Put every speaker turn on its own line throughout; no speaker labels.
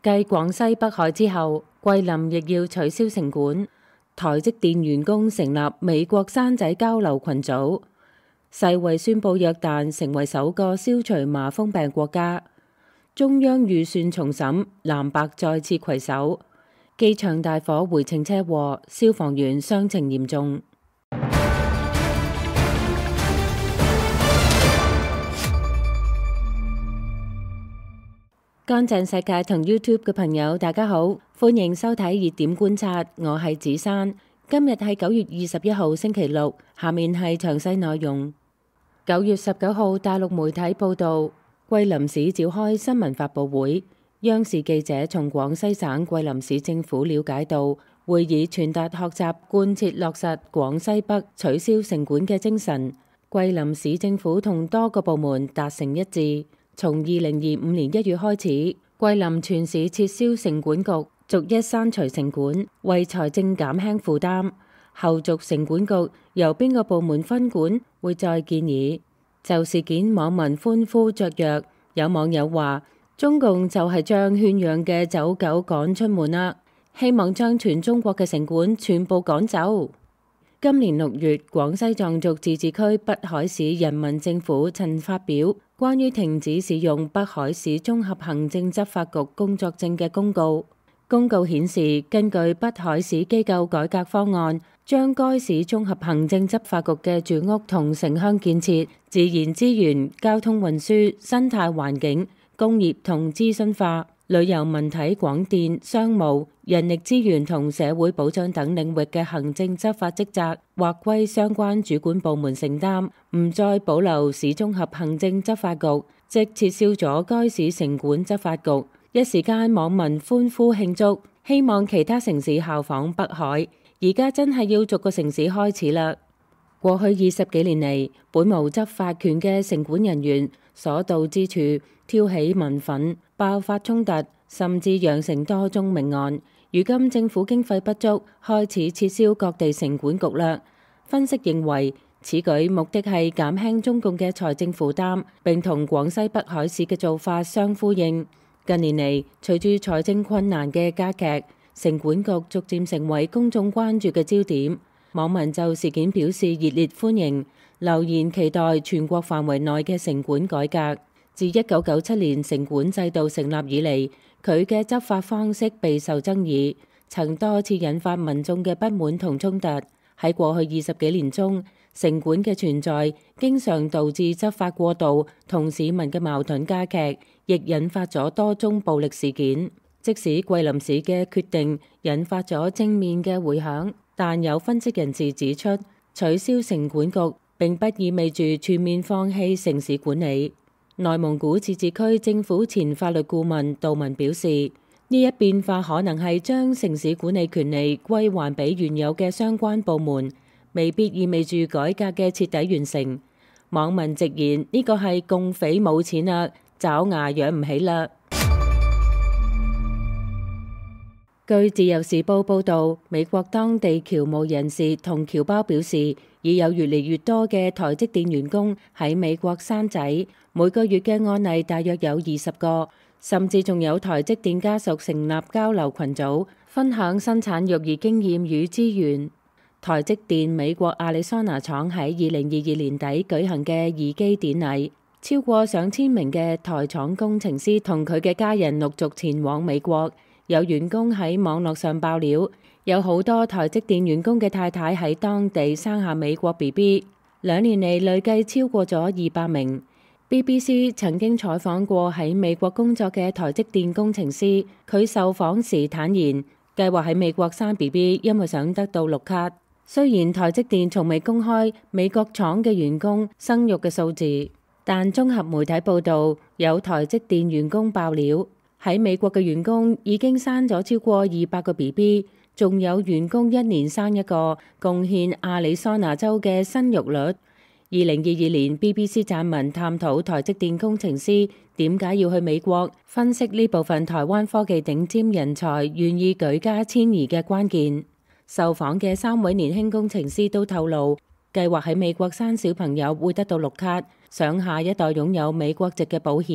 繼廣西北海之後，桂林亦要取消城管。台積電員工成立美國山仔交流群組。世衛宣布約旦成為首個消除麻風病國家。中央預算重審，藍白再次攜手。機場大火回程車禍，消防員傷情嚴重。乾淨世界同 YouTube 嘅朋友，大家好，歡迎收睇熱點觀察，我係子珊。今日係9月21號星期六，下面係詳細內容。9月19號，大陸媒體報道，桂林市召開新聞發佈會，央視記者從廣西省桂林市政府了解到，會議傳達學習貫徹落實廣西北取消城管嘅精神，桂林市政府同多個部門達成一致。從2025年1月開始，桂林全市撤銷城管局，逐一刪除城管，為財政減輕負擔。後續城管局由邊個部門分管，會再建議。就事件，網民歡呼雀躍，有網友話：中共就係將圈養嘅走狗趕出門啦，希望將全中國嘅城管全部趕走。今年6月，廣西壯族自治區北海市人民政府曾發表關於停止使用北海市綜合行政執法局工作證嘅公告。公告顯示，根據北海市機構改革方案，將該市綜合行政執法局嘅住屋同城鄉建設、自然資源、交通運輸、生態環境、工業同資訊化、旅遊文體廣電、商務、人力資源同社會保障等領域嘅行政執法職責，劃歸相關主管部門承擔，唔再保留市綜合行政執法局，即撤銷咗該市城管執法局。一時間網民歡呼慶祝，希望其他城市效仿北海。而家真係要逐個城市開始啦。過去20幾年嚟，本無執法權嘅城管人員所到之處挑起民憤，爆發衝突，甚至釀成多宗命案。如今政府經費不足，開始撤銷各地城管局啦。分析認為，此舉目的係減輕中共嘅財政負擔，並同廣西北海市嘅做法相呼應。近年嚟，隨住財政困難嘅加劇，城管局逐漸成為公眾關注嘅焦點。網民就事件表示熱烈歡迎，留言期待全國範圍內嘅城管改革。自1997年城管制度成立以嚟，佢嘅執法方式備受爭議，曾多次引發民眾嘅不滿同衝突。喺過去20幾年中，城管嘅存在經常導致執法過度同市民嘅矛盾加劇，亦引發咗多宗暴力事件。即使桂林市嘅決定引發咗正面嘅迴響，但有分析人士指出，取消城管局並不意味住全面放棄城市管理。內蒙古自治區政府前法律顧問杜文表示，呢一變化可能係將城市管理權力歸還俾原有嘅相關部門，未必意味住改革嘅徹底完成。網民直言呢個係共匪冇錢啦，爪牙養唔起啦。據自由時報報導，美國當地僑務人士同僑胞表示，已有越嚟越多嘅台積電員工喺美國山仔，每個月嘅案例大約有20個，甚至仲有台積電家屬成立交流群組，分享生產育兒經驗與資源。台積電美國亞利桑那廠喺2022年底舉行嘅移機典禮，超過上千名嘅台廠工程師同佢嘅家人陸續前往美國。有員工喺網絡上爆料，有好多台積電員工嘅太太喺當地生下美國 BB， 2年嚟累計超過咗200名。BBC 曾經採訪過喺美國工作嘅台積電工程師，佢受訪時坦言，計劃喺美國生 BB， 因為想得到綠卡。雖然台積電從未公開美國廠嘅員工生育嘅數字，但綜合媒體報導，有台積電員工爆料，喺美國嘅員工已經生咗超過200個 BB， 仲有員工1年生一個，貢獻亞利桑那州嘅生育率。2022年 BBC 撰文探討台積電工程師點解要去美國，分析呢部分台灣科技頂尖人才願意舉家遷移嘅關鍵。受訪嘅3位年輕工程師都透露，計劃喺美國生小朋友會得到綠卡，想下一代擁有美國籍嘅保險，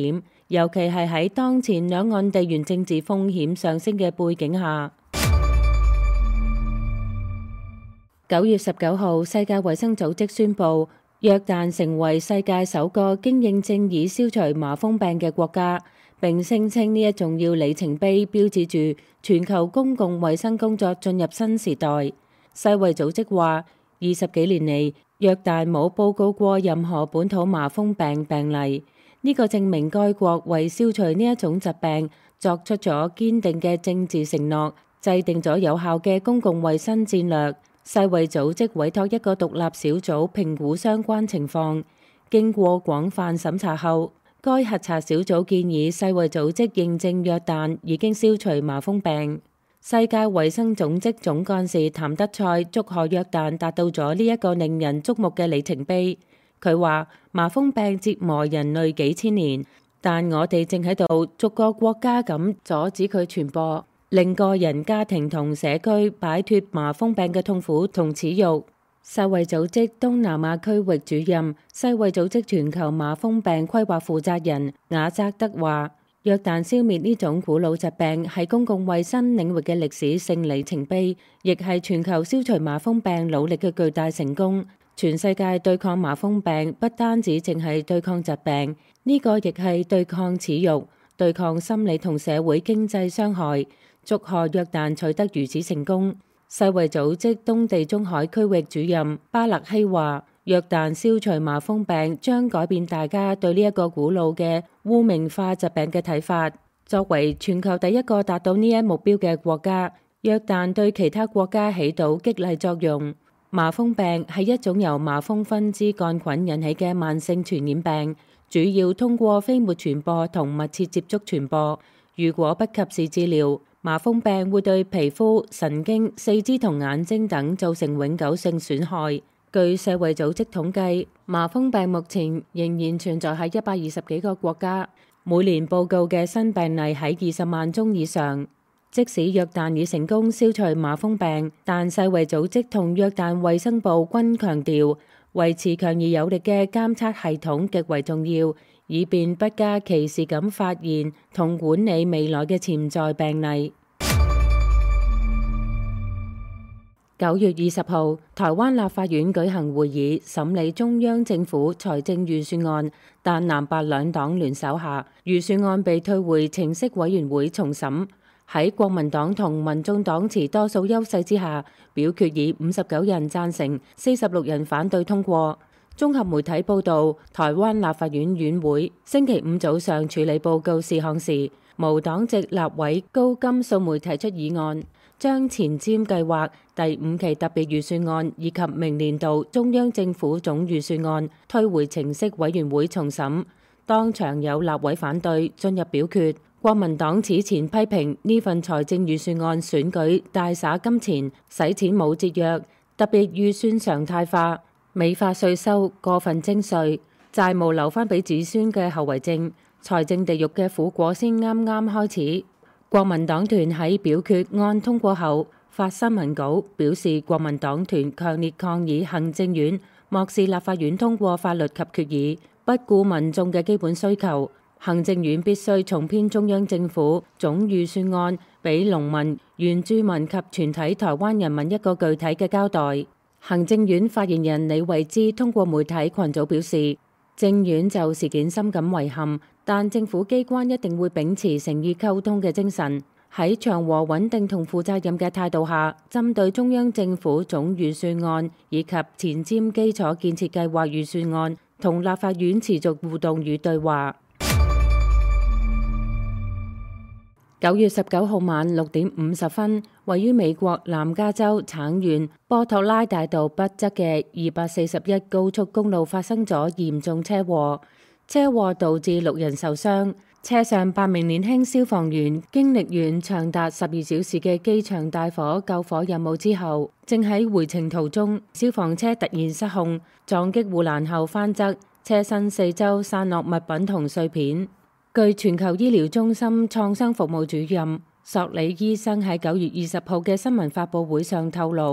尤其係喺當前兩岸地緣政治風險上升嘅背景下。9月19號，世界衛生組織宣布，約旦成為世界首個經認證已消除麻風病嘅國家，並聲稱呢一重要里程碑標誌住全球公共衛生工作進入新時代。世衛組織話，20幾年嚟，約旦冇報告過任何本土麻風病病例，呢個證明該國為消除呢一種疾病作出咗堅定嘅政治承諾，制定咗有效嘅公共衛生戰略。世衛組織委託一個獨立小組評估相關情況，經過廣泛審查後，該核查小組建議世衛組織認證約旦已經消除麻風病。世界衛生組織總幹事譚德塞祝賀約旦達到咗呢一個令人矚目嘅里程碑。佢話：麻風病折磨人類幾千年，但我哋正喺度逐個國家咁阻止佢傳播，令個人、家庭同社區擺脫麻風病嘅痛苦同恥辱。世衛組織東南亞區域主任、世衛組織全球麻風病規劃負責人雅澤德話：約旦消滅呢種古老疾病係公共衛生領域嘅歷史性里程碑，亦係全球消除麻風病努力嘅巨大成功。全世界對抗麻風病不單止淨係對抗疾病，呢個亦係對抗恥辱、對抗心理同社會經濟傷害。祝賀約旦取得如此成功。世衛組織東地中海區域主任巴勒希話：約旦消除麻風病將改變大家對呢一個古老嘅污名化疾病嘅睇法。作為全球第一個達到呢一目標嘅國家，約旦對其他國家起到激勵作用。麻風病係一種由麻風分支桿菌引起嘅慢性傳染病，主要通過飛沫傳播同密切接觸傳播。如果不及時治療，麻風病會對皮膚、神經、四肢同眼睛等造成永久性損害。據世衛組織統計，麻風病目前仍然存在喺120幾個國家，每年報告嘅新病例喺20萬宗以上。即使約旦已成功消除麻風病，但世衛組織同約旦衛生部均強調，維持強而有力嘅監測系統極為重要，以便不加歧視咁發現同管理未來嘅潛在病例。9月20號，台灣立法院舉行會議審理中央政府財政預算案，但藍白兩黨聯手下，預算案被退回程式委員會重審。喺國民黨同民眾黨持多數優勢之下，表決以59人贊成、46人反對通過。綜合媒體報導，台灣立法院院會星期五早上處理報告事項時，無黨籍立委高金素梅提出議案，將前瞻計劃第5期特別預算案以及明年度中央政府總預算案推回程式委員會重審。當場有立委反對，進入表決。國民黨此前批評呢份財政預算案選舉大灑金錢、使錢冇節約，特別預算常態化、美化稅收、過分徵稅、債務留返俾子孫嘅後遺症，財政地獄嘅苦果先啱啱開始。國民黨團喺表決案通過後發新聞稿表示，國民黨團強烈抗議行政院漠視立法院通過法律及決議，不顧民眾嘅基本需求。行政院必須重編中央政府總預算案，俾農民、原住民及全體台灣人民一個具體嘅交代。行政院發言人李維芝通過媒體群組表示，政院就事件深感遺憾，但政府機關一定會秉持誠意溝通嘅精神，喺祥和穩定同負責任嘅態度下，針對中央政府總預算案以及前瞻基礎建設計劃預算案，同立法院持續互動與對話。9月19號晚6點50分，位於美國南加州橙縣波托拉大道北側嘅241高速公路發生咗嚴重車禍，車禍導致6人受傷。車上8名年輕消防員經歷完長達12小時嘅機場大火救火任務之後，正喺回程途中，消防車突然失控，撞擊護欄後翻側，車身四周散落物品同碎片。據全球醫療中心創傷服務主任索里醫生喺9月20號嘅新聞發佈會上透露，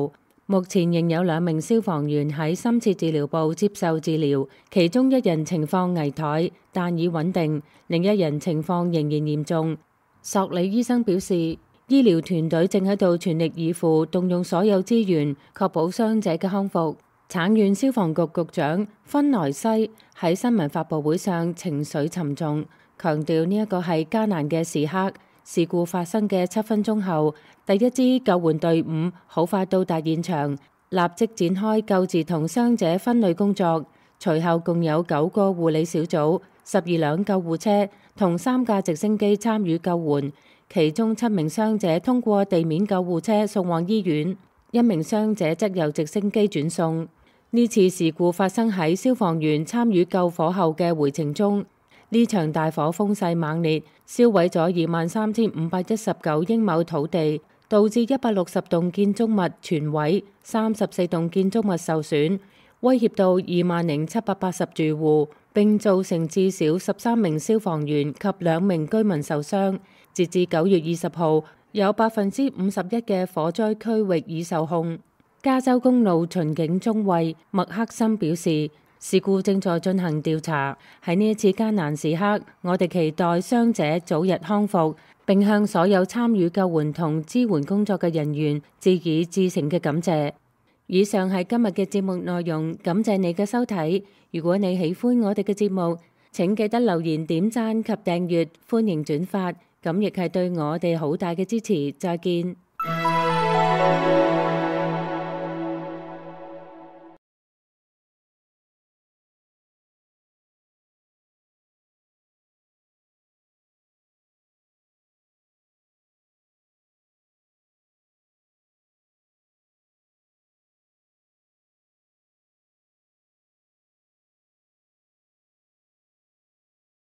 目前仍有2名消防員喺深切治療部接受治療，其中1人情況危殆，但已穩定，另1人情況仍然嚴重。索里醫生表示，醫療團隊正喺度全力以赴，動用所有資源，確保傷者嘅康復。橙縣消防局局長芬萊西喺新聞發佈會上情緒沉重，強調呢一個係艱難嘅時刻。事故發生嘅7分鐘後，第一支救援隊伍好快到達現場，立即展開救治同傷者分類工作。隨後共有9個護理小組、12輛救護車同3架直升機參與救援，其中7名傷者通過地面救護車送往醫院，1名傷者則由直升機轉送。呢次事故發生喺消防員參與救火後嘅回程中。呢場大火風勢猛烈，燒毀咗23,519英畝土地，導致160棟建築物全毀，34棟建築物受損，威脅到20,780住戶，並造成至少13名消防員及2名居民受傷。截至9月20號，有51%嘅火災區域已受控。加州公路巡警中尉麥克森表示，事故正在進行調查。喺呢一次艱難時刻，我哋期待傷者早日康復，並向所有參與救援同支援工作嘅人員致以至誠嘅感謝。以上係今日嘅節目內容，感謝你嘅收睇。如果你喜歡我哋嘅節目，請記得留言、點讚及訂閱，歡迎轉發，咁亦係對我哋好大嘅支持。再見。